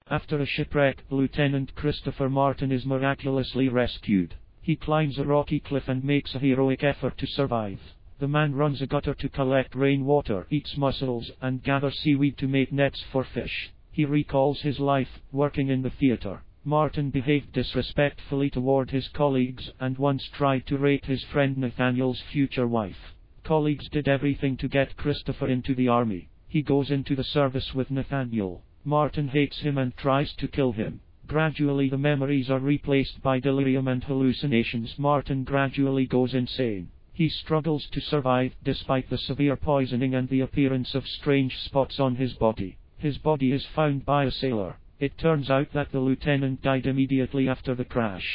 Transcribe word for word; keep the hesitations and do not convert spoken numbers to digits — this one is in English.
After a shipwreck, Lieutenant Christopher Martin is miraculously rescued. He climbs a rocky cliff and makes a heroic effort to survive. The man runs a gutter to collect rainwater, eats mussels, and gathers seaweed to make nets for fish. He recalls his life, working in the theater. Martin behaved disrespectfully toward his colleagues, and once tried to rape his friend Nathaniel's future wife. Colleagues did everything to get Christopher into the army. He goes into the service with Nathaniel. Martin hates him and tries to kill him. Gradually the memories are replaced by delirium and hallucinations. Martin gradually goes insane. He struggles to survive, despite the severe poisoning and the appearance of strange spots on his body. His body is found by a sailor. It turns out that the lieutenant died immediately after the crash.